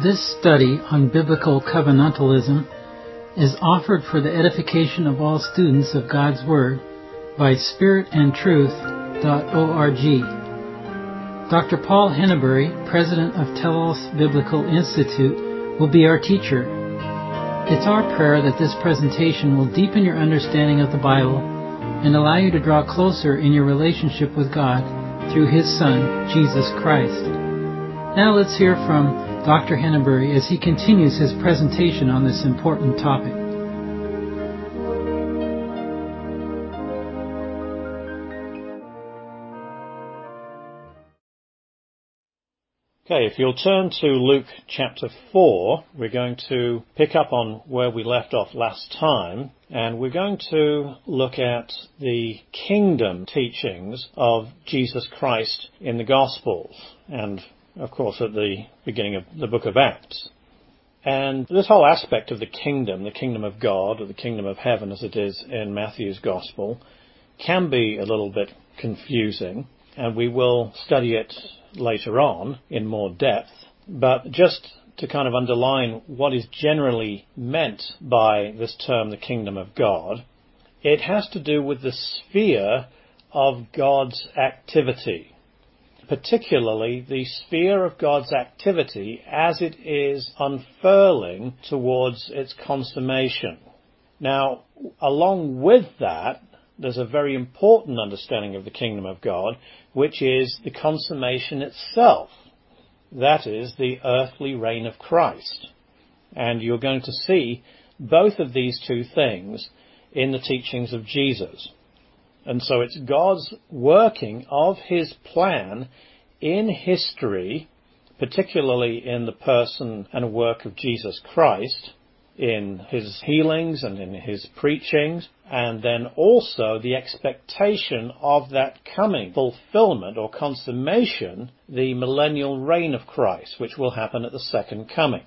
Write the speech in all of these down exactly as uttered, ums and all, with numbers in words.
This study on biblical covenantalism is offered for the edification of all students of God's Word by spirit and truth dot org. Doctor Paul Henneberry, president of Telos Biblical Institute, will be our teacher. It's our prayer that this presentation will deepen your understanding of the Bible and allow you to draw closer in your relationship with God through His Son, Jesus Christ. Now let's hear from Doctor Henneberry as he continues his presentation on this important topic. Okay, if you'll turn to Luke chapter four, we're going to pick up on where we left off last time, and we're going to look at the kingdom teachings of Jesus Christ in the Gospels, and of course at the beginning of the book of Acts. And this whole aspect of the kingdom, the kingdom of God, or the kingdom of heaven as it is in Matthew's Gospel, can be a little bit confusing, and we will study it later on in more depth. But just to kind of underline what is generally meant by this term, the kingdom of God, it has to do with the sphere of God's activity. Particularly the sphere of God's activity as it is unfurling towards its consummation. Now, along with that, there's a very important understanding of the kingdom of God, which is the consummation itself. That is, the earthly reign of Christ. And you're going to see both of these two things in the teachings of Jesus. And so it's God's working of His plan in history, particularly in the person and work of Jesus Christ, in His healings and in His preachings, and then also the expectation of that coming fulfillment or consummation, the millennial reign of Christ, which will happen at the second coming.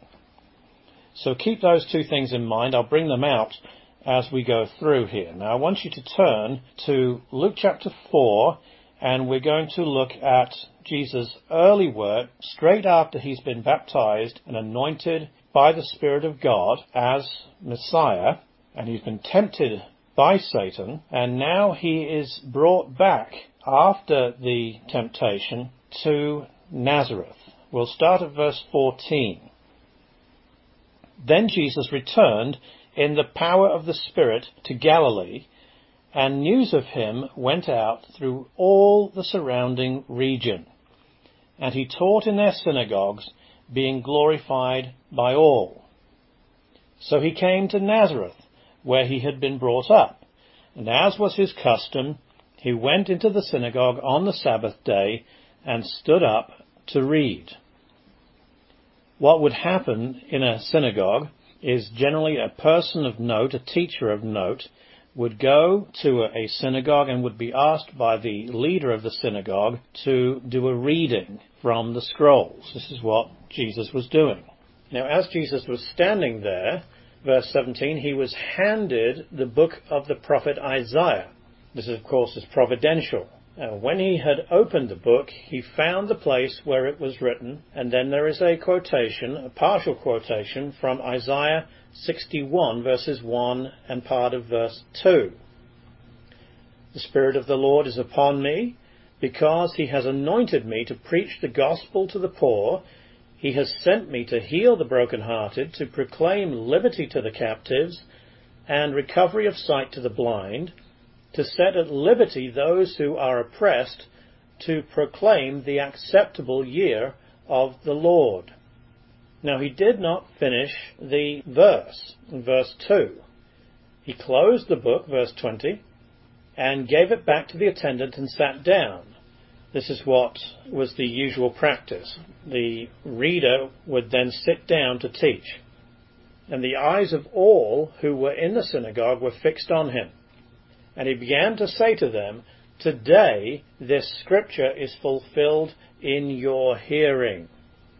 So keep those two things in mind. I'll bring them out as we go through here. Now I want you to turn to Luke chapter four, and we're going to look at Jesus' early work straight after He's been baptized and anointed by the Spirit of God as Messiah, and He's been tempted by Satan, and now He is brought back after the temptation to Nazareth. We'll start at verse fourteen. Then Jesus returned in the power of the Spirit to Galilee, and news of Him went out through all the surrounding region. And He taught in their synagogues, being glorified by all. So He came to Nazareth, where He had been brought up. And as was His custom, He went into the synagogue on the Sabbath day and stood up to read. What would happen in a synagogue is generally a person of note, a teacher of note, would go to a synagogue and would be asked by the leader of the synagogue to do a reading from the scrolls. This is what Jesus was doing. Now, as Jesus was standing there, verse seventeen, He was handed the book of the prophet Isaiah. This, of course, is providential. And when He had opened the book, He found the place where it was written, and then there is a quotation, a partial quotation from Isaiah sixty-one, verses one and part of verse two. The Spirit of the Lord is upon me, because He has anointed me to preach the gospel to the poor. He has sent me to heal the brokenhearted, to proclaim liberty to the captives, and recovery of sight to the blind, to set at liberty those who are oppressed, to proclaim the acceptable year of the Lord. Now He did not finish the verse, in verse two. He closed the book, verse twenty, and gave it back to the attendant and sat down. This is what was the usual practice. The reader would then sit down to teach. And the eyes of all who were in the synagogue were fixed on Him. And He began to say to them, "Today this scripture is fulfilled in your hearing."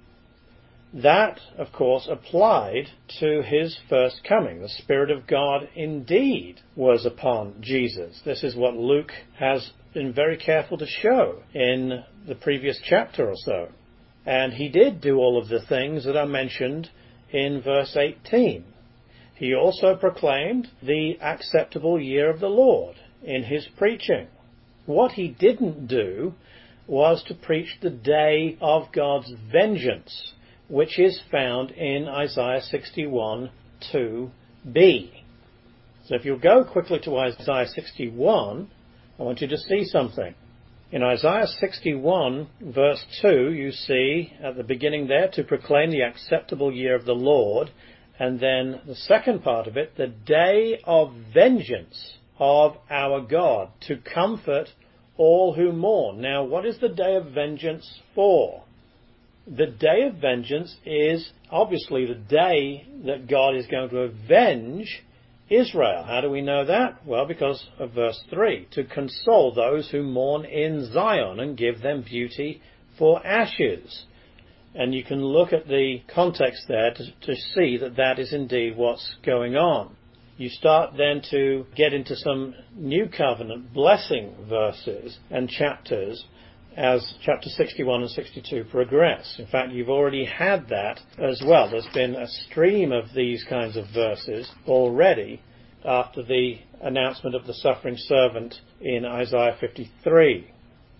That, of course, applied to His first coming. The Spirit of God indeed was upon Jesus. This is what Luke has been very careful to show in the previous chapter or so. And he did do all of the things that are mentioned in verse eighteen. He also proclaimed the acceptable year of the Lord in his preaching. What he didn't do was to preach the day of God's vengeance, which is found in Isaiah sixty-one two b. So if you'll go quickly to Isaiah sixty-one, I want you to see something. In Isaiah sixty-one, verse two, you see at the beginning there, to proclaim the acceptable year of the Lord, and then the second part of it, the day of vengeance of our God, to comfort all who mourn. Now, what is the day of vengeance for? The day of vengeance is obviously the day that God is going to avenge Israel. How do we know that? Well, because of verse three, to console those who mourn in Zion and give them beauty for ashes. And you can look at the context there to, to see that that is indeed what's going on. You start then to get into some new covenant blessing verses and chapters as chapter sixty-one and sixty-two progress. In fact, you've already had that as well. There's been a stream of these kinds of verses already after the announcement of the suffering servant in Isaiah fifty-three.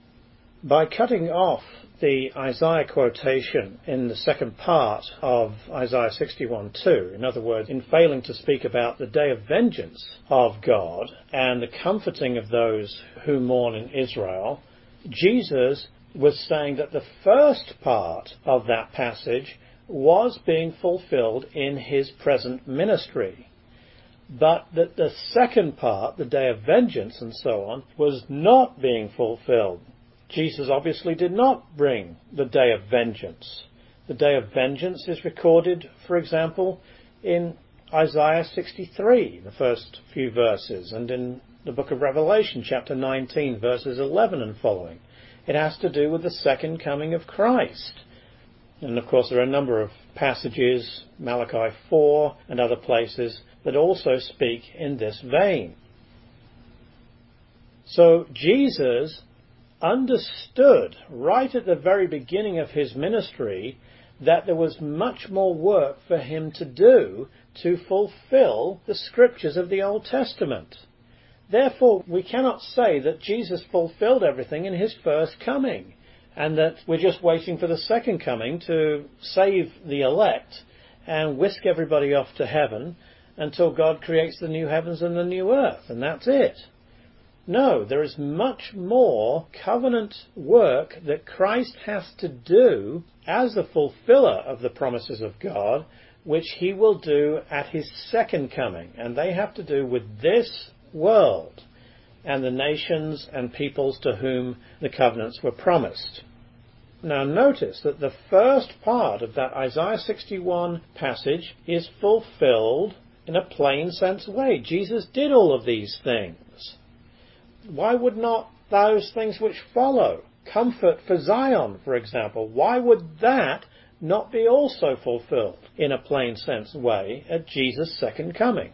By cutting off the Isaiah quotation in the second part of Isaiah sixty-one two, in other words, in failing to speak about the day of vengeance of God and the comforting of those who mourn in Israel, Jesus was saying that the first part of that passage was being fulfilled in his present ministry, but that the second part, the day of vengeance and so on, was not being fulfilled. Jesus obviously did not bring the day of vengeance. The day of vengeance is recorded, for example, in Isaiah sixty-three, the first few verses, and in the book of Revelation, chapter nineteen, verses eleven and following. It has to do with the second coming of Christ. And of course there are a number of passages, Malachi four and other places, that also speak in this vein. So Jesus understood right at the very beginning of his ministry that there was much more work for him to do to fulfill the scriptures of the Old Testament. Therefore, we cannot say that Jesus fulfilled everything in his first coming and that we're just waiting for the second coming to save the elect and whisk everybody off to heaven until God creates the new heavens and the new earth, and that's it. No, there is much more covenant work that Christ has to do as the fulfiller of the promises of God, which he will do at his second coming. And they have to do with this world and the nations and peoples to whom the covenants were promised. Now notice that the first part of that Isaiah sixty-one passage is fulfilled in a plain sense way. Jesus did all of these things. Why would not those things which follow, comfort for Zion, for example, why would that not be also fulfilled in a plain sense way at Jesus' second coming?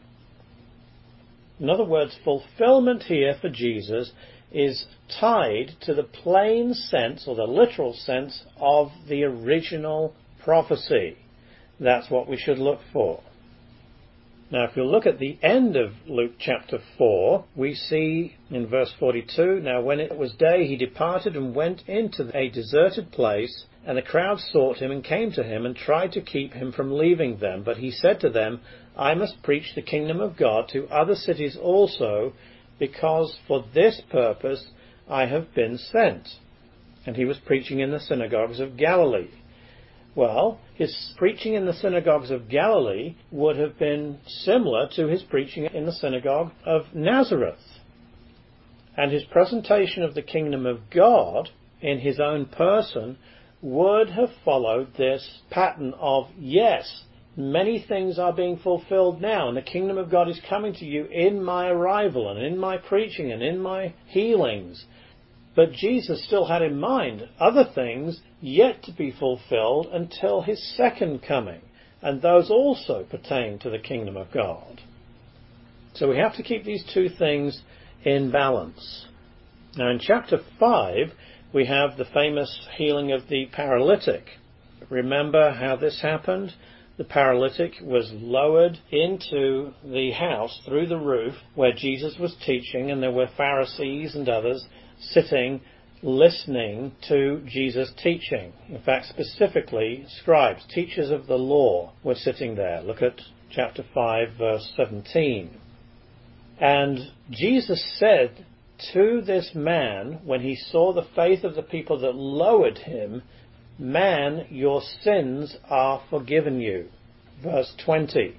In other words, fulfillment here for Jesus is tied to the plain sense or the literal sense of the original prophecy. That's what we should look for. Now, if you look at the end of Luke chapter four, we see in verse forty-two, now when it was day, he departed and went into a deserted place, and the crowd sought him and came to him and tried to keep him from leaving them. But he said to them, I must preach the kingdom of God to other cities also, because for this purpose I have been sent. And he was preaching in the synagogues of Galilee. Well, his preaching in the synagogues of Galilee would have been similar to his preaching in the synagogue of Nazareth. And his presentation of the kingdom of God in his own person would have followed this pattern of, yes, many things are being fulfilled now, and the kingdom of God is coming to you in my arrival and in my preaching and in my healings. But Jesus still had in mind other things yet to be fulfilled until his second coming, and those also pertain to the kingdom of God. So we have to keep these two things in balance. Now in chapter five, we have the famous healing of the paralytic. Remember how this happened? The paralytic was lowered into the house through the roof where Jesus was teaching, and there were Pharisees and others sitting, listening to Jesus teaching. In fact, specifically, scribes, teachers of the law, were sitting there. Look at chapter five, verse seventeen. And Jesus said to this man, when he saw the faith of the people that lowered him, "Man, your sins are forgiven you." Verse twenty.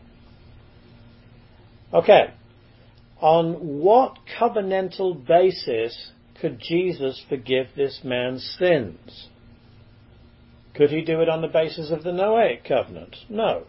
Okay. On what covenantal basis could Jesus forgive this man's sins? Could he do it on the basis of the Noahic covenant? No.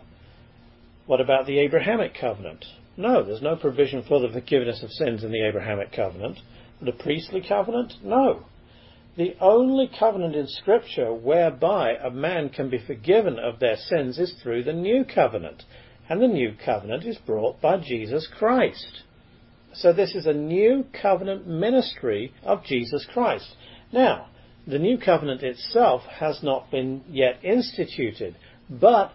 What about the Abrahamic covenant? No, there's no provision for the forgiveness of sins in the Abrahamic covenant. The priestly covenant? No. The only covenant in Scripture whereby a man can be forgiven of their sins is through the new covenant. And the new covenant is brought by Jesus Christ. So this is a new covenant ministry of Jesus Christ. Now, the new covenant itself has not been yet instituted, but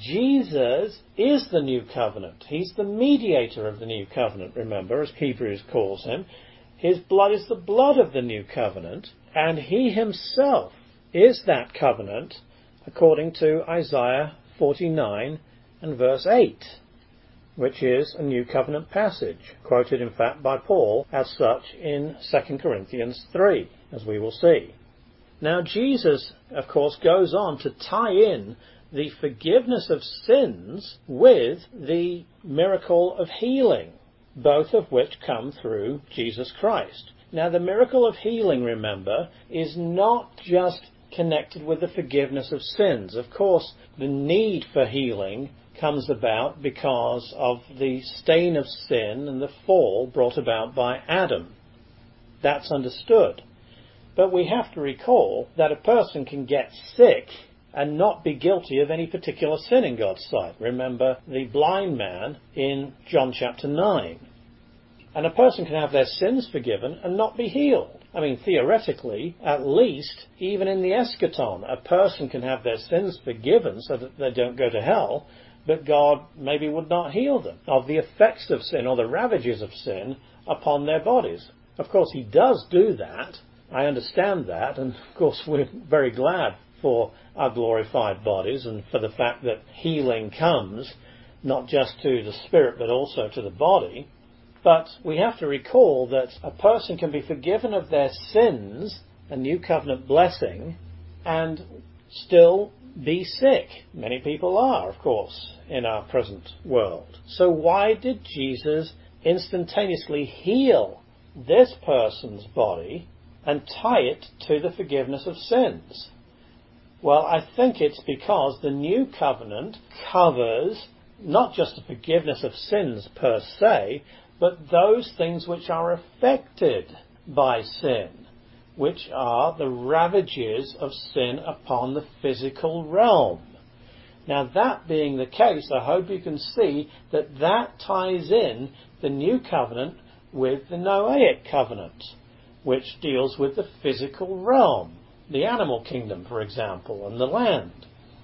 Jesus is the new covenant. He's the mediator of the new covenant, remember, as Hebrews calls him. His blood is the blood of the new covenant, and he himself is that covenant, according to Isaiah forty-nine and verse eight, which is a new covenant passage, quoted in fact by Paul as such in Second Corinthians three, as we will see. Now Jesus, of course, goes on to tie in the forgiveness of sins with the miracle of healing, both of which come through Jesus Christ. Now, the miracle of healing, remember, is not just connected with the forgiveness of sins. Of course, the need for healing comes about because of the stain of sin and the fall brought about by Adam. That's understood. But we have to recall that a person can get sick and not be guilty of any particular sin in God's sight. Remember the blind man in John chapter nine. And a person can have their sins forgiven and not be healed. I mean, theoretically, at least, even in the eschaton, a person can have their sins forgiven so that they don't go to hell, but God maybe would not heal them of the effects of sin or the ravages of sin upon their bodies. Of course, he does do that. I understand that, and of course we're very glad for our glorified bodies and for the fact that healing comes not just to the spirit but also to the body. But we have to recall that a person can be forgiven of their sins, a new covenant blessing, and still be sick. Many people are, of course, in our present world. So why did Jesus instantaneously heal this person's body and tie it to the forgiveness of sins? Well, I think it's because the new covenant covers not just the forgiveness of sins per se, but those things which are affected by sin, which are the ravages of sin upon the physical realm. Now, that being the case, I hope you can see that that ties in the new covenant with the Noahic covenant, which deals with the physical realm, the animal kingdom, for example, and the land.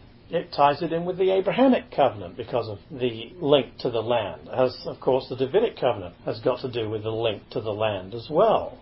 It ties it in with the Abrahamic covenant because of the link to the land, as, of course, the Davidic covenant has got to do with the link to the land as well.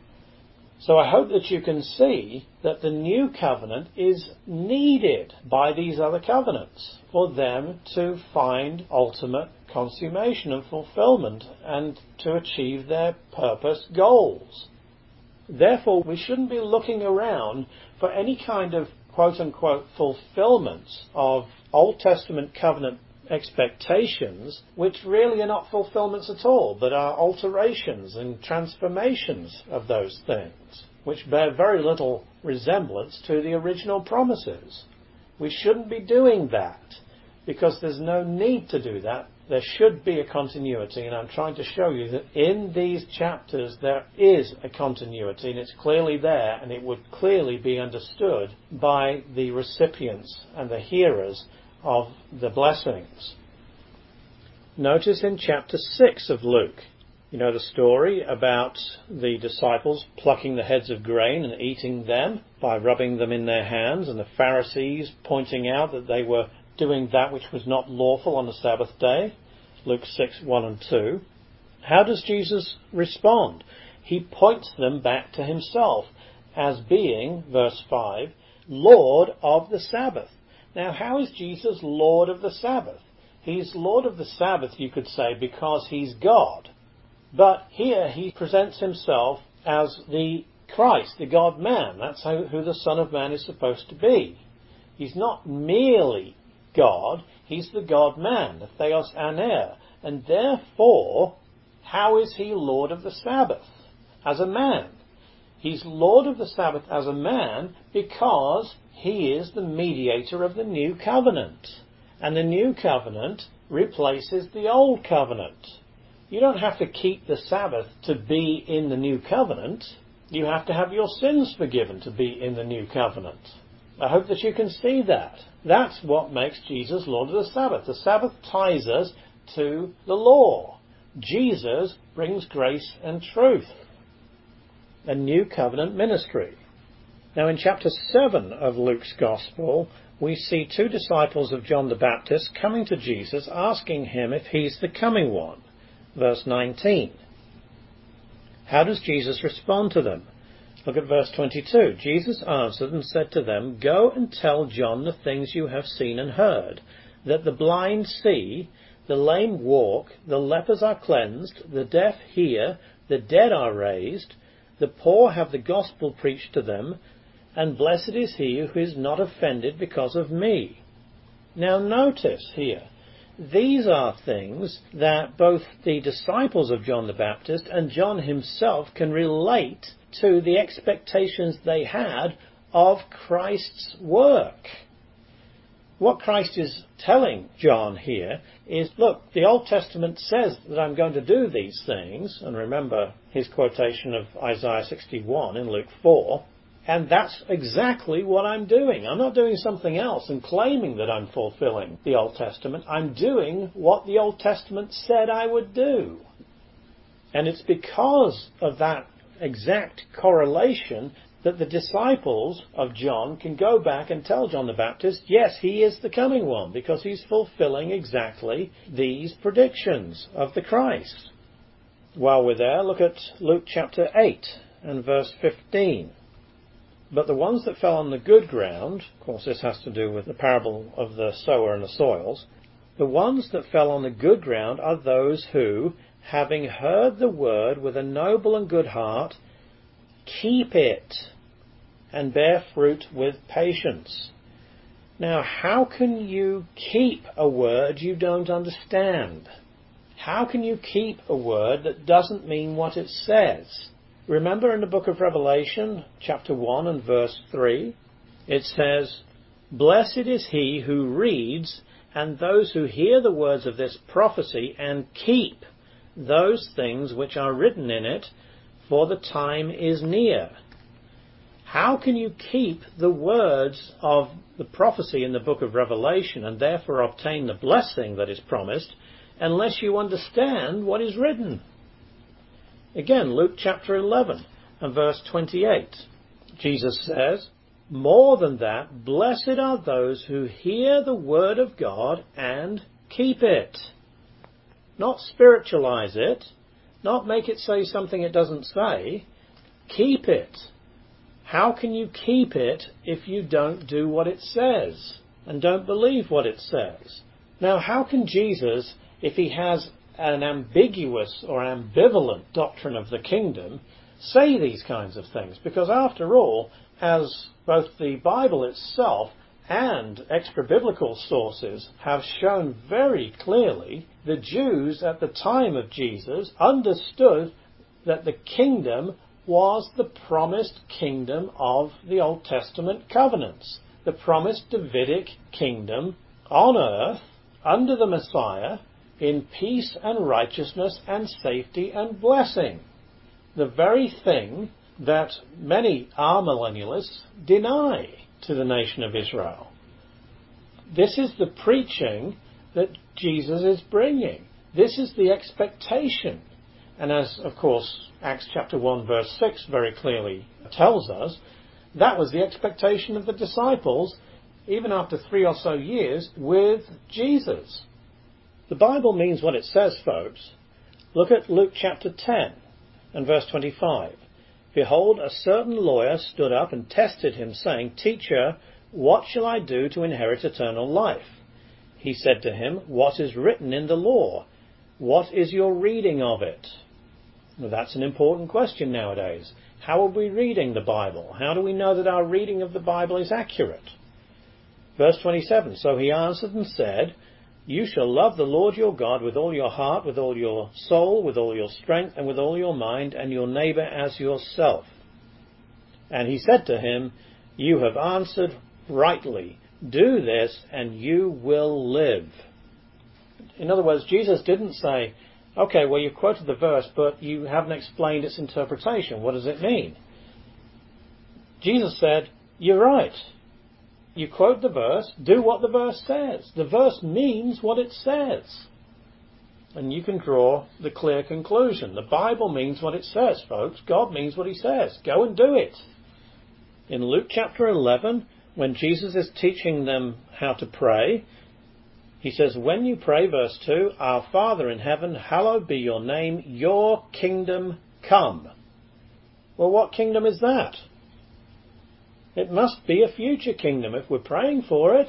So I hope that you can see that the new covenant is needed by these other covenants for them to find ultimate consummation and fulfillment and to achieve their purpose goals. Therefore, we shouldn't be looking around for any kind of quote-unquote fulfillments of Old Testament covenant expectations, which really are not fulfillments at all, but are alterations and transformations of those things, which bear very little resemblance to the original promises. We shouldn't be doing that, because there's no need to do that. There should be a continuity, and I'm trying to show you that in these chapters there is a continuity, and it's clearly there, and it would clearly be understood by the recipients and the hearers of the blessings. Notice in chapter six of Luke, You know the story about the disciples plucking the heads of grain and eating them by rubbing them in their hands, and the Pharisees pointing out that they were doing that which was not lawful on the Sabbath day. Luke six, one and two. How does Jesus respond? He points them back to himself as being, verse five, Lord of the Sabbath. Now, how is Jesus Lord of the Sabbath? He's Lord of the Sabbath, you could say, because he's God. But here he presents himself as the Christ, the God-man. That's how, who the Son of Man is supposed to be. He's not merely God, he's the God-man, the Theos Aner. And therefore, how is he Lord of the Sabbath as a man? He's Lord of the Sabbath as a man because he is the mediator of the new covenant. And the new covenant replaces the old covenant. You don't have to keep the Sabbath to be in the new covenant. You have to have your sins forgiven to be in the new covenant. I hope that you can see that. That's what makes Jesus Lord of the Sabbath. The Sabbath ties us to the law. Jesus brings grace and truth. A new covenant ministry. Now in chapter seven of Luke's Gospel, we see two disciples of John the Baptist coming to Jesus asking him if he's the coming one. Verse nineteen. How does Jesus respond to them? Look at verse twenty-two. Jesus answered and said to them, Go and tell John the things you have seen and heard, that the blind see, the lame walk, the lepers are cleansed, the deaf hear, the dead are raised, the poor have the gospel preached to them, and blessed is he who is not offended because of me. Now notice here, these are things that both the disciples of John the Baptist and John himself can relate to the expectations they had of Christ's work. What Christ is telling John here is, look, the Old Testament says that I'm going to do these things, and remember his quotation of Isaiah sixty-one in Luke four, and that's exactly what I'm doing. I'm not doing something else and claiming that I'm fulfilling the Old Testament. I'm doing what the Old Testament said I would do. And it's because of that exact correlation that the disciples of John can go back and tell John the Baptist, yes, he is the coming one, because he's fulfilling exactly these predictions of the Christ. While we're there, look at Luke chapter eight and verse fifteen. But the ones that fell on the good ground, of course this has to do with the parable of the sower and the soils, the ones that fell on the good ground are those who, having heard the word with a noble and good heart, keep it and bear fruit with patience. Now, how can you keep a word you don't understand? How can you keep a word that doesn't mean what it says? Remember in the book of Revelation, chapter one and verse three, it says, Blessed is he who reads, and those who hear the words of this prophecy, and keep those things which are written in it, for the time is near. How can you keep the words of the prophecy in the book of Revelation and therefore obtain the blessing that is promised unless you understand what is written? Again, Luke chapter eleven and verse twenty-eight. Jesus says, More than that, blessed are those who hear the word of God and keep it. Not spiritualize it, not make it say something it doesn't say. Keep it. How can you keep it if you don't do what it says and don't believe what it says? Now, how can Jesus, if he has an ambiguous or ambivalent doctrine of the kingdom, say these kinds of things? Because after all, as both the Bible itself and extra-biblical sources have shown very clearly, the Jews at the time of Jesus understood that the kingdom was the promised kingdom of the Old Testament covenants, the promised Davidic kingdom on earth under the Messiah in peace and righteousness and safety and blessing. The very thing that many amillennialists deny to the nation of Israel. This is the preaching that Jesus is bringing. This is the expectation. And as, of course, Acts chapter one verse six very clearly tells us, that was the expectation of the disciples, even after three or so years with Jesus. The Bible means what it says, folks. Look at Luke chapter ten and verse twenty-five. Behold, a certain lawyer stood up and tested him, saying, Teacher, what shall I do to inherit eternal life? He said to him, What is written in the law? What is your reading of it? Well, that's an important question nowadays. How are we reading the Bible? How do we know that our reading of the Bible is accurate? Verse twenty-seven, So he answered and said, You shall love the Lord your God with all your heart, with all your soul, with all your strength, and with all your mind, and your neighbour as yourself. And he said to him, You have answered rightly. Do this, and you will live. In other words, Jesus didn't say, Okay, well, you've quoted the verse, but you haven't explained its interpretation. What does it mean? Jesus said, You're right. You quote the verse, do what the verse says. The verse means what it says. And you can draw the clear conclusion. The Bible means what it says, folks. God means what he says. Go and do it. In Luke chapter eleven, when Jesus is teaching them how to pray, he says, When you pray, verse two, Our Father in heaven, hallowed be your name, your kingdom come. Well, what kingdom is that? It must be a future kingdom if we're praying for it.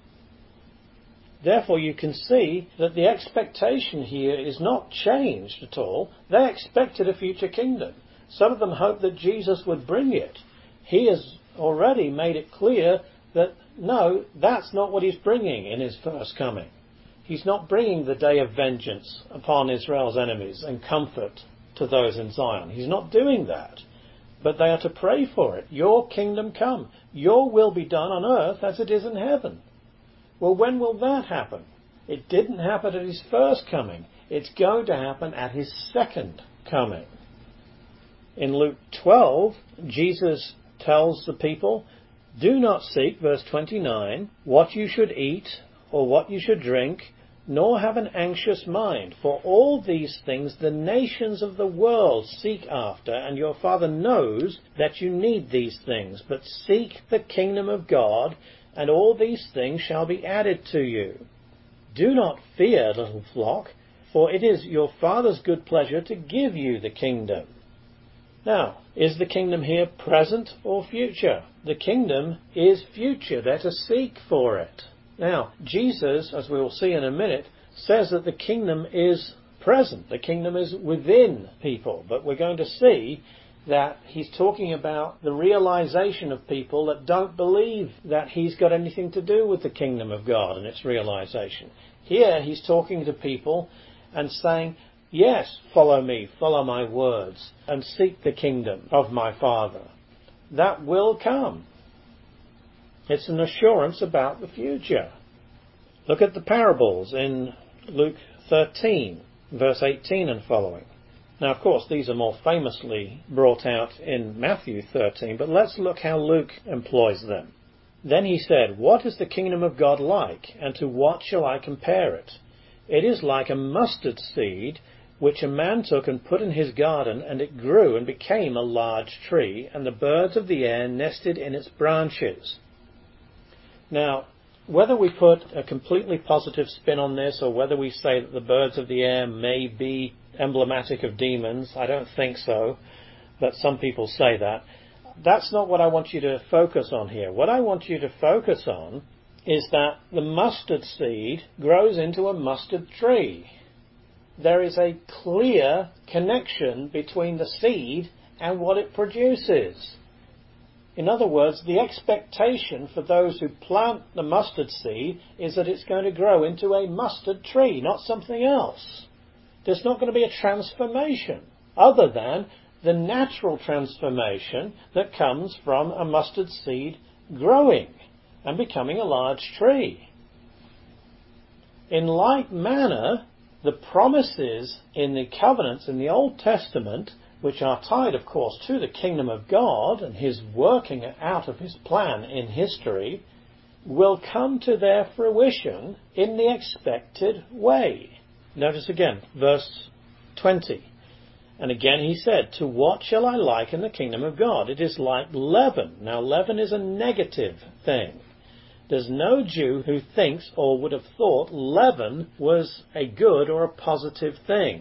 Therefore, you can see that the expectation here is not changed at all. They expected a future kingdom. Some of them hoped that Jesus would bring it. He has already made it clear that, no, that's not what he's bringing in his first coming. He's not bringing the day of vengeance upon Israel's enemies and comfort to those in Zion. He's not doing that. But they are to pray for it. Your kingdom come. Your will be done on earth as it is in heaven. Well, when will that happen? It didn't happen at his first coming. It's going to happen at his second coming. In Luke twelve, Jesus tells the people, Do not seek, verse twenty-nine, what you should eat or what you should drink, nor have an anxious mind. For all these things the nations of the world seek after, and your Father knows that you need these things. But seek the kingdom of God, and all these things shall be added to you. Do not fear, little flock, for it is your Father's good pleasure to give you the kingdom. Now, is the kingdom here present or future? The kingdom is future. They're to seek for it. Now, Jesus, as we will see in a minute, says that the kingdom is present. The kingdom is within people. But we're going to see that he's talking about the realization of people that don't believe that he's got anything to do with the kingdom of God and its realization. Here he's talking to people and saying, yes, follow me, follow my words, and seek the kingdom of my Father. That will come. It's an assurance about the future. Look at the parables in Luke thirteen, verse eighteen and following. Now, of course, these are more famously brought out in Matthew thirteen, but let's look how Luke employs them. Then he said, What is the kingdom of God like, and to what shall I compare it? It is like a mustard seed, which a man took and put in his garden, and it grew and became a large tree, and the birds of the air nested in its branches. Now, whether we put a completely positive spin on this, or whether we say that the birds of the air may be emblematic of demons, I don't think so, but some people say that. That's not what I want you to focus on here. What I want you to focus on is that the mustard seed grows into a mustard tree. There is a clear connection between the seed and what it produces. In other words, the expectation for those who plant the mustard seed is that it's going to grow into a mustard tree, not something else. There's not going to be a transformation other than the natural transformation that comes from a mustard seed growing and becoming a large tree. In like manner, the promises in the covenants in the Old Testament, which are tied, of course, to the kingdom of God and his working out of his plan in history, will come to their fruition in the expected way. Notice again, verse twenty. And again he said, to what shall I liken the kingdom of God? It is like leaven. Now leaven is a negative thing. There's no Jew who thinks or would have thought leaven was a good or a positive thing.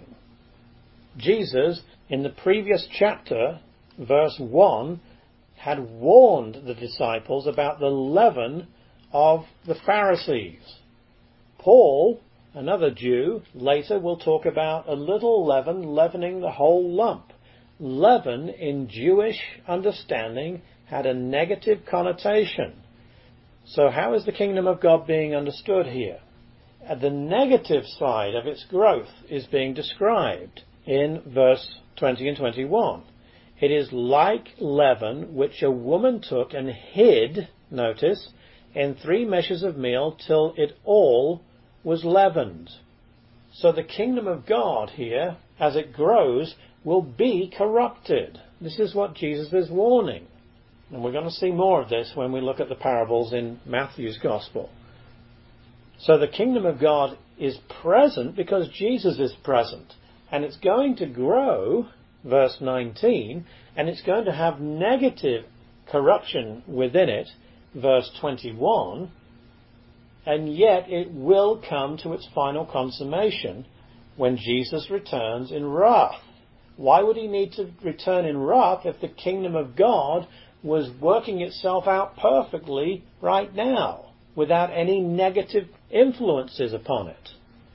Jesus, in the previous chapter, verse one, had warned the disciples about the leaven of the Pharisees. Paul, another Jew, later will talk about a little leaven leavening the whole lump. Leaven, in Jewish understanding, had a negative connotation. So how is the kingdom of God being understood here? The negative side of its growth is being described in verse twenty and twenty-one. It is like leaven which a woman took and hid, notice, in three measures of meal till it all was leavened. So the kingdom of God here, as it grows, will be corrupted. This is what Jesus is warning. And we're going to see more of this when we look at the parables in Matthew's Gospel. So the kingdom of God is present because Jesus is present. And it's going to grow, verse nineteen, and it's going to have negative corruption within it, verse twenty-one, and yet it will come to its final consummation when Jesus returns in wrath. Why would he need to return in wrath if the kingdom of God was working itself out perfectly right now, without any negative influences upon it?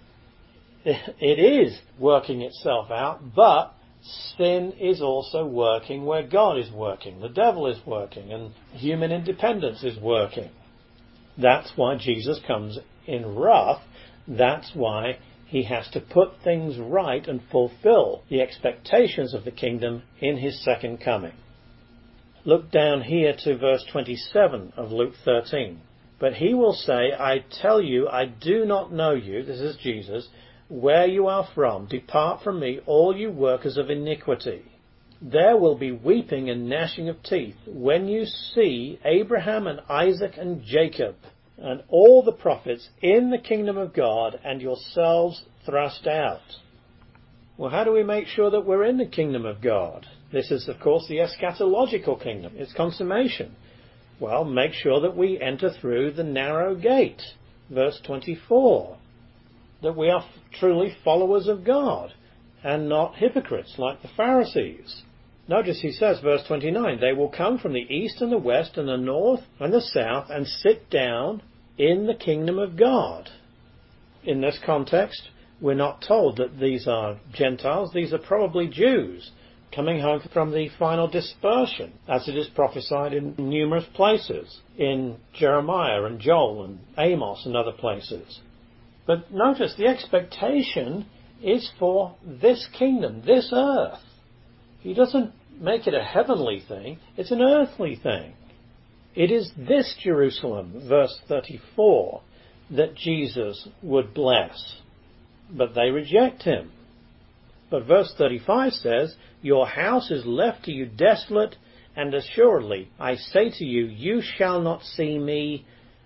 It is working itself out, but sin is also working where God is working. The devil is working, and human independence is working. That's why Jesus comes in wrath. That's why he has to put things right and fulfill the expectations of the kingdom in his second coming. Look down here to verse twenty-seven of Luke thirteen. But he will say, I tell you, I do not know you, this is Jesus, where you are from. Depart from me, all you workers of iniquity. There will be weeping and gnashing of teeth when you see Abraham and Isaac and Jacob and all the prophets in the kingdom of God and yourselves thrust out. Well, how do we make sure that we're in the kingdom of God? This is, of course, the eschatological kingdom. It's consummation. Well, make sure that we enter through the narrow gate. Verse twenty-four. That we are truly followers of God and not hypocrites like the Pharisees. Notice he says, verse twenty-nine, they will come from the east and the west and the north and the south and sit down in the kingdom of God. In this context, we're not told that these are Gentiles. These are probably Jews coming home from the final dispersion, as it is prophesied in numerous places, in Jeremiah and Joel and Amos and other places. But notice the expectation is for this kingdom, this earth. He doesn't make it a heavenly thing, it's an earthly thing. It is this Jerusalem, verse thirty-four, that Jesus would bless. But they reject him. But verse thirty-five says, your house is left to you desolate, and assuredly, I say to you, you shall not see me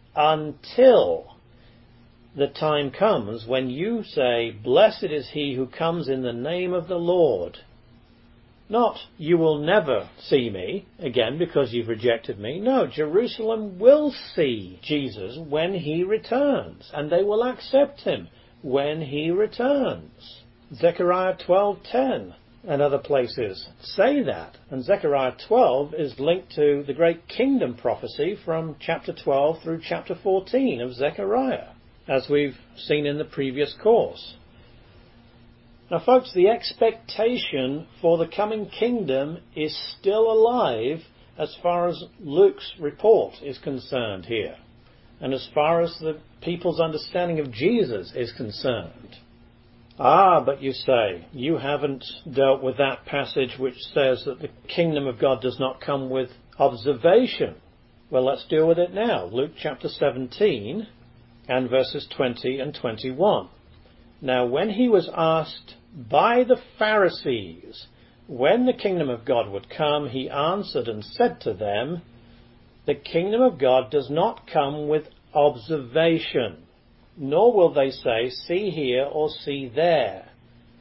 until the time comes when you say, blessed is he who comes in the name of the Lord. Not, you will never see me again because you've rejected me. No, Jerusalem will see Jesus when he returns, and they will accept him when he returns. Zechariah twelve ten and other places say that. And Zechariah twelve is linked to the great kingdom prophecy from chapter twelve through chapter fourteen of Zechariah, as we've seen in the previous course. Now, folks, the expectation for the coming kingdom is still alive as far as Luke's report is concerned here, and as far as the people's understanding of Jesus is concerned. Ah, but you say, you haven't dealt with that passage which says that the kingdom of God does not come with observation. Well, let's deal with it now. Luke chapter seventeen and verses twenty and twenty-one. Now, when he was asked by the Pharisees when the kingdom of God would come, he answered and said to them, the kingdom of God does not come with observation, nor will they say, see here or see there.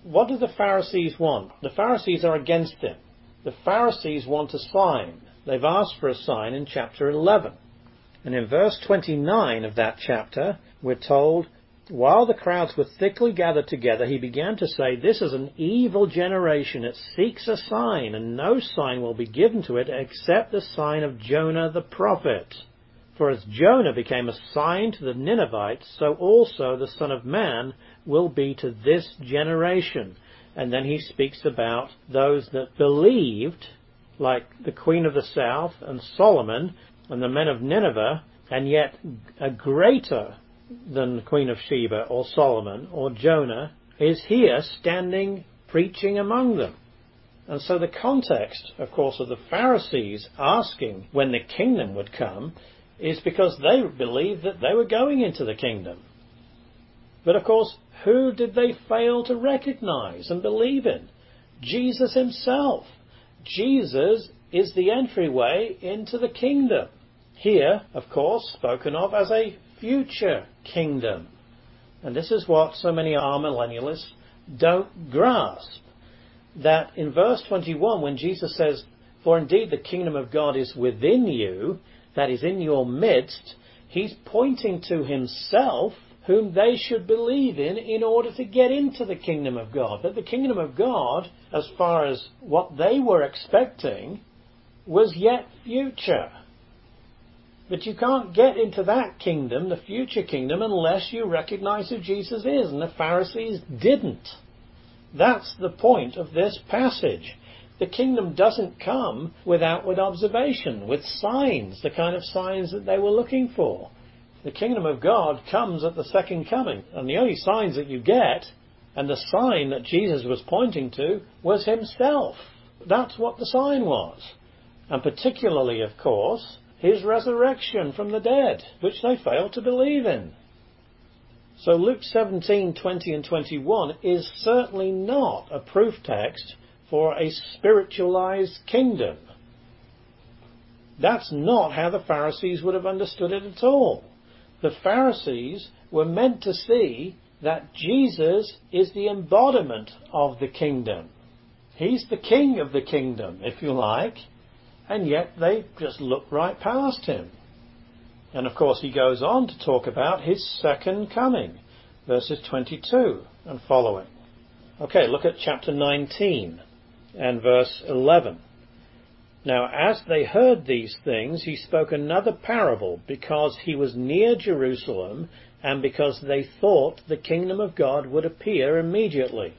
what do the Pharisees want? The Pharisees are against him. The Pharisees want a sign. They've asked for a sign in chapter eleven. And in verse twenty-nine of that chapter, we're told, while the crowds were thickly gathered together, he began to say, "This is an evil generation. It seeks a sign, and no sign will be given to it except the sign of Jonah the prophet. For as Jonah became a sign to the Ninevites, so also the Son of Man will be to this generation." And then he speaks about those that believed, like the Queen of the South and Solomon and the men of Nineveh, and yet a greater than the Queen of Sheba or Solomon or Jonah is here standing preaching among them. And so the context, of course, of the Pharisees asking when the kingdom would come is because they believed that they were going into the kingdom. But of course, who did they fail to recognize and believe in? Jesus himself. Jesus is the entryway into the kingdom. Here, of course, spoken of as a future kingdom. And this is what so many amillennialists don't grasp. That in verse twenty-one, when Jesus says, "For indeed the kingdom of God is within you," that is in your midst, he's pointing to himself, whom they should believe in in order to get into the kingdom of God. But the kingdom of God, as far as what they were expecting, was yet future. But you can't get into that kingdom, the future kingdom, unless you recognize who Jesus is, and the Pharisees didn't. That's the point of this passage. The kingdom doesn't come with outward observation, with signs, the kind of signs that they were looking for. The kingdom of God comes at the second coming, and the only signs that you get, and the sign that Jesus was pointing to, was himself. That's what the sign was. And particularly, of course, his resurrection from the dead, which they failed to believe in. So Luke seventeen, twenty and twenty-one is certainly not a proof text for a spiritualized kingdom. That's not how the Pharisees would have understood it at all. The Pharisees were meant to see that Jesus is the embodiment of the kingdom. He's the king of the kingdom, if you like, and yet they just look right past him. And of course he goes on to talk about his second coming, verses twenty-two and following. Okay, look at chapter nineteen and verse eleven. "Now as they heard these things, he spoke another parable, because he was near Jerusalem, and because they thought the kingdom of God would appear immediately."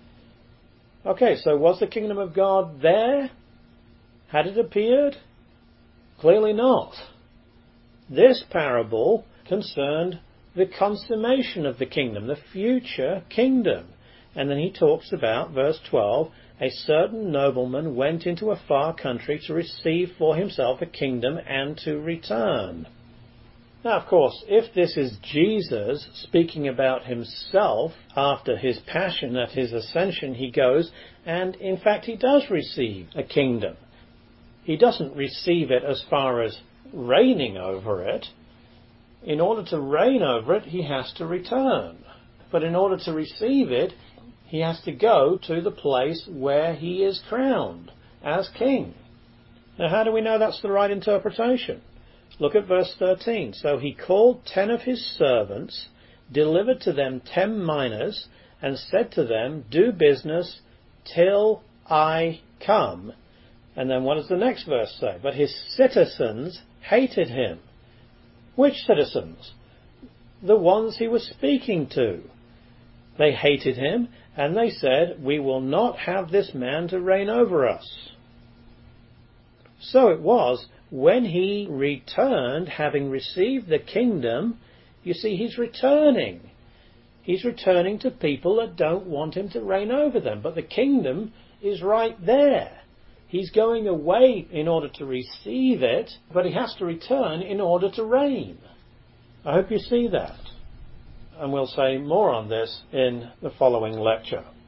Okay, so was the kingdom of God there? Had it appeared? Clearly not. This parable concerned the consummation of the kingdom, the future kingdom. And then he talks about, verse twelve, "A certain nobleman went into a far country to receive for himself a kingdom and to return." Now, of course, if this is Jesus speaking about himself after his passion, at his ascension, he goes, and in fact he does receive a kingdom. He doesn't receive it as far as reigning over it. In order to reign over it, he has to return. But in order to receive it, he has to go to the place where he is crowned as king. Now, how do we know that's the right interpretation? Look at verse thirteen. "So he called ten of his servants, delivered to them ten minas, and said to them, 'Do business till I come.'" And then what does the next verse say? "But his citizens hated him." Which citizens? The ones he was speaking to. They hated him, and they said, "We will not have this man to reign over us." So it was, when he returned, having received the kingdom, you see, he's returning. He's returning to people that don't want him to reign over them. But the kingdom is right there. He's going away in order to receive it, but he has to return in order to reign. I hope you see that. And we'll say more on this in the following lecture.